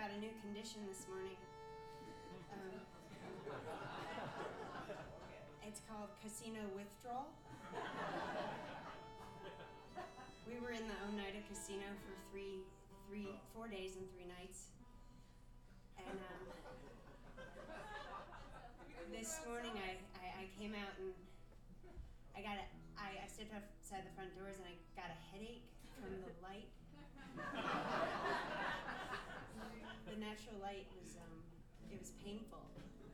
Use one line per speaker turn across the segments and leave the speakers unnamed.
about a new condition this morning. It's called casino withdrawal. We were in the Oneida Casino for 4 days and 3 nights. And this morning I came out and I stepped outside the front doors and I got a headache from the light. The natural light was it was painful.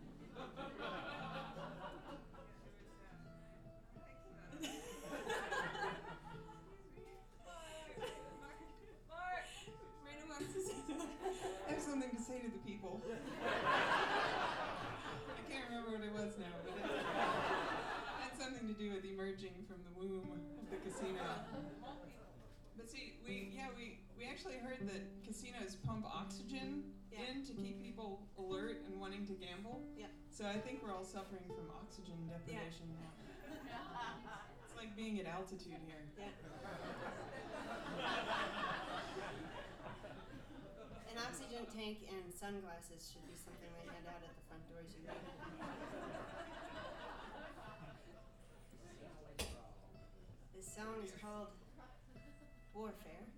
Mark!
Rena wants to say something.
I have something to say to the people. I can't remember what it was now, but it had something to do with emerging from the womb of the casino. But see, we actually heard that casinos pump oxygen in to keep people alert and wanting to gamble.
Yeah.
So I think we're all suffering from oxygen deprivation now. It's like being at altitude here.
Yeah. An oxygen tank and sunglasses should be something they hand out at the front doors. You read. This song is called Warfare.